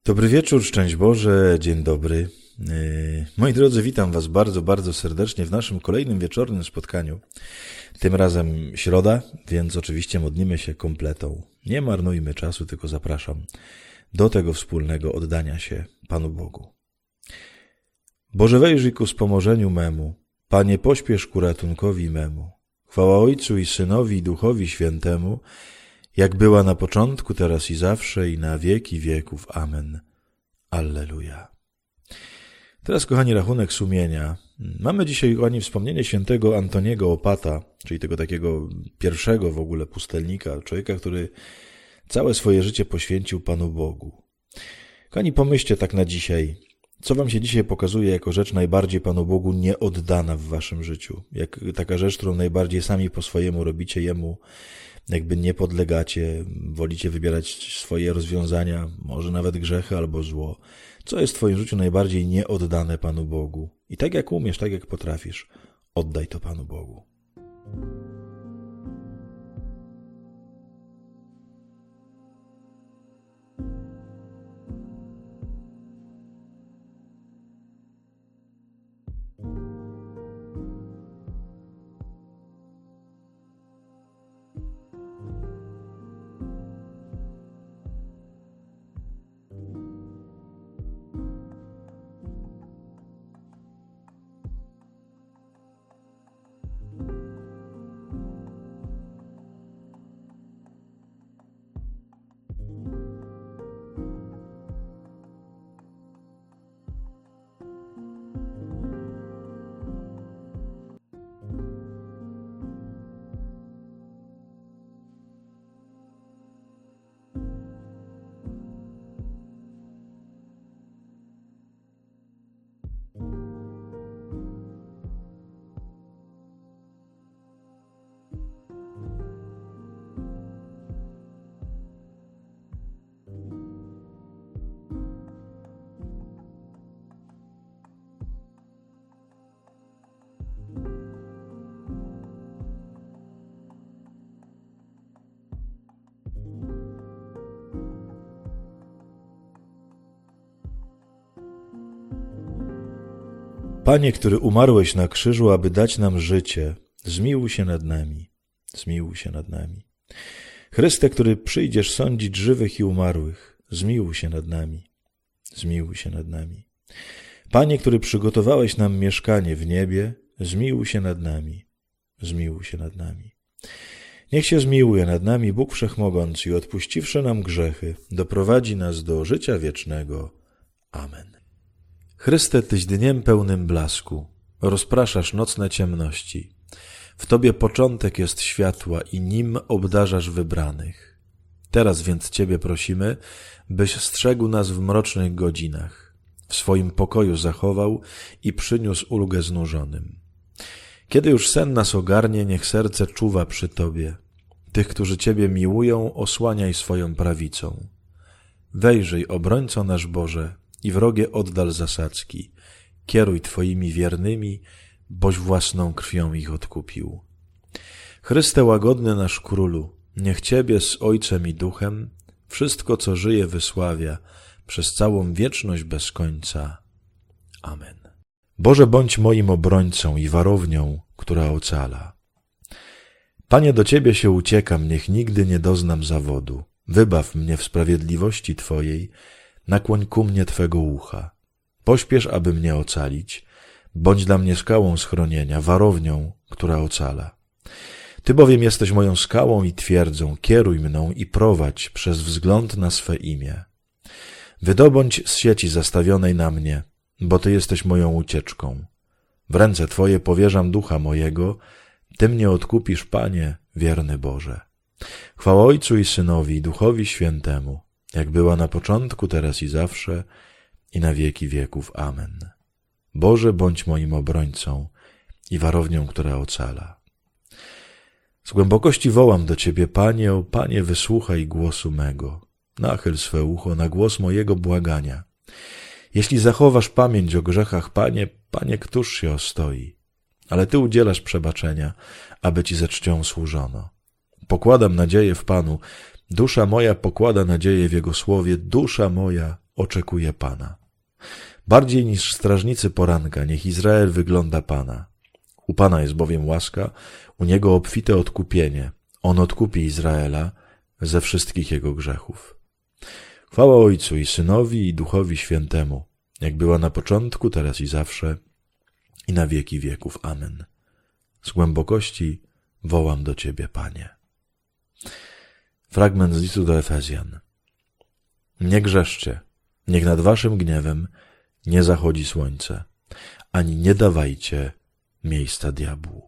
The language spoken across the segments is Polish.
Dobry wieczór, szczęść Boże, dzień dobry. Moi drodzy, witam Was bardzo, bardzo serdecznie w naszym kolejnym wieczornym spotkaniu. Tym razem środa, więc oczywiście modlimy się kompletą. Nie marnujmy czasu, tylko zapraszam do tego wspólnego oddania się Panu Bogu. Boże, wejrzyj ku wspomożeniu memu, Panie, pośpiesz ku ratunkowi memu. Chwała Ojcu i Synowi i Duchowi Świętemu, jak była na początku, teraz i zawsze, i na wieki wieków. Amen. Alleluja. Teraz, kochani, rachunek sumienia. Mamy dzisiaj, kochani, wspomnienie świętego Antoniego Opata, czyli tego takiego pierwszego w ogóle pustelnika, człowieka, który całe swoje życie poświęcił Panu Bogu. Kochani, pomyślcie tak na dzisiaj, co wam się dzisiaj pokazuje jako rzecz najbardziej Panu Bogu nieoddana w waszym życiu, jak taka rzecz, którą najbardziej sami po swojemu robicie Jemu, jakby nie podlegacie, wolicie wybierać swoje rozwiązania, może nawet grzechy albo zło. Co jest w twoim życiu najbardziej nieoddane Panu Bogu? I tak jak umiesz, tak jak potrafisz, oddaj to Panu Bogu. Panie, który umarłeś na krzyżu, aby dać nam życie, zmiłuj się nad nami, zmiłuj się nad nami. Chryste, który przyjdziesz sądzić żywych i umarłych, zmiłuj się nad nami, zmiłuj się nad nami. Panie, który przygotowałeś nam mieszkanie w niebie, zmiłuj się nad nami, zmiłuj się nad nami. Niech się zmiłuje nad nami Bóg Wszechmogący i odpuściwszy nam grzechy, doprowadzi nas do życia wiecznego. Amen. Chryste, Tyś dniem pełnym blasku, rozpraszasz nocne ciemności. W Tobie początek jest światła i nim obdarzasz wybranych. Teraz więc Ciebie prosimy, byś strzegł nas w mrocznych godzinach, w swoim pokoju zachował i przyniósł ulgę znużonym. Kiedy już sen nas ogarnie, niech serce czuwa przy Tobie. Tych, którzy Ciebie miłują, osłaniaj swoją prawicą. Wejrzyj, obrońco nasz Boże, i wrogie oddal zasadzki. Kieruj Twoimi wiernymi, boś własną krwią ich odkupił. Chryste łagodny nasz Królu, niech Ciebie z Ojcem i Duchem wszystko, co żyje, wysławia przez całą wieczność bez końca. Amen. Boże, bądź moim obrońcą i warownią, która ocala. Panie, do Ciebie się uciekam, niech nigdy nie doznam zawodu. Wybaw mnie w sprawiedliwości Twojej, nakłoń ku mnie Twego ucha. Pośpiesz, aby mnie ocalić. Bądź dla mnie skałą schronienia, warownią, która ocala. Ty bowiem jesteś moją skałą i twierdzą. Kieruj mną i prowadź przez wzgląd na swe imię. Wydobądź z sieci zastawionej na mnie, bo Ty jesteś moją ucieczką. W ręce Twoje powierzam ducha mojego. Ty mnie odkupisz, Panie, wierny Boże. Chwała Ojcu i Synowi i Duchowi Świętemu, jak była na początku, teraz i zawsze, i na wieki wieków. Amen. Boże, bądź moim obrońcą i warownią, która ocala. Z głębokości wołam do Ciebie, Panie, o Panie, wysłuchaj głosu mego. Nachyl swe ucho na głos mojego błagania. Jeśli zachowasz pamięć o grzechach, Panie, któż się ostoi? Ale Ty udzielasz przebaczenia, aby Ci ze czcią służono. Pokładam nadzieję w Panu. Dusza moja pokłada nadzieję w Jego słowie. Dusza moja oczekuje Pana. Bardziej niż strażnicy poranka, niech Izrael wygląda Pana. U Pana jest bowiem łaska, u Niego obfite odkupienie. On odkupi Izraela ze wszystkich jego grzechów. Chwała Ojcu i Synowi i Duchowi Świętemu, jak była na początku, teraz i zawsze, i na wieki wieków. Amen. Z głębokości wołam do Ciebie, Panie. Fragment z listu do Efezjan. Nie grzeszcie, niech nad waszym gniewem nie zachodzi słońce, ani nie dawajcie miejsca diabłu.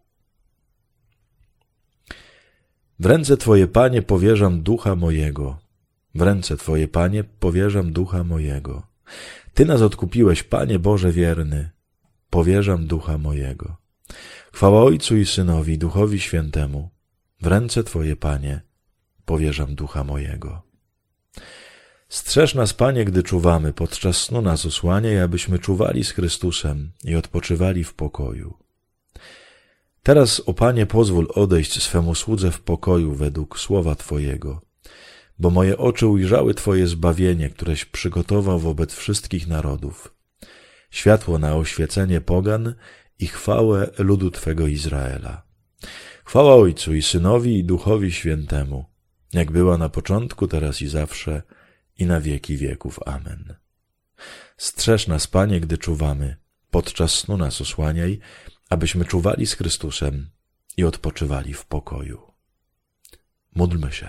W ręce Twoje, Panie, powierzam ducha mojego. W ręce Twoje, Panie, powierzam ducha mojego. Ty nas odkupiłeś, Panie Boże wierny. Powierzam ducha mojego. Chwała Ojcu i Synowi, i Duchowi Świętemu. W ręce Twoje, Panie, powierzam ducha mojego. Strzeż nas, Panie, gdy czuwamy, podczas snu nas osłaniaj, abyśmy czuwali z Chrystusem i odpoczywali w pokoju. Teraz, o Panie, pozwól odejść swemu słudze w pokoju według słowa Twojego, bo moje oczy ujrzały Twoje zbawienie, któreś przygotował wobec wszystkich narodów, światło na oświecenie pogan i chwałę ludu Twego Izraela. Chwała Ojcu i Synowi i Duchowi Świętemu, jak była na początku, teraz i zawsze, i na wieki wieków. Amen. Strzeż nas, Panie, gdy czuwamy, podczas snu nas osłaniaj, abyśmy czuwali z Chrystusem i odpoczywali w pokoju. Módlmy się.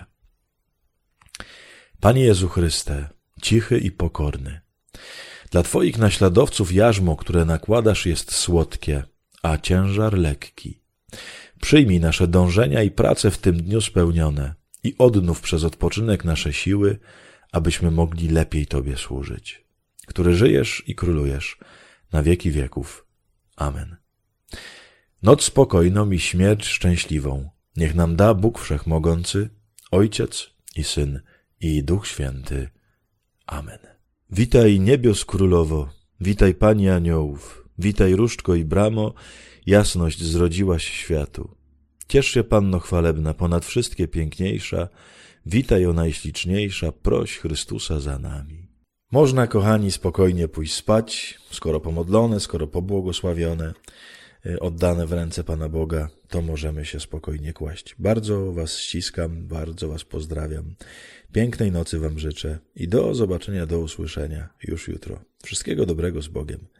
Panie Jezu Chryste, cichy i pokorny, dla Twoich naśladowców jarzmo, które nakładasz, jest słodkie, a ciężar lekki. Przyjmij nasze dążenia i prace w tym dniu spełnione i odnów przez odpoczynek nasze siły, abyśmy mogli lepiej Tobie służyć, który żyjesz i królujesz na wieki wieków. Amen. Noc spokojną i śmierć szczęśliwą niech nam da Bóg Wszechmogący, Ojciec i Syn i Duch Święty. Amen. Witaj niebios królowo, witaj Pani aniołów, witaj różdżko i bramo, jasność zrodziłaś światu. Ciesz się, Panno chwalebna, ponad wszystkie piękniejsza, witaj o najśliczniejsza, proś Chrystusa za nami. Można, kochani, spokojnie pójść spać, skoro pomodlone, skoro pobłogosławione, oddane w ręce Pana Boga, to możemy się spokojnie kłaść. Bardzo Was ściskam, bardzo Was pozdrawiam. Pięknej nocy Wam życzę i do zobaczenia, do usłyszenia już jutro. Wszystkiego dobrego z Bogiem.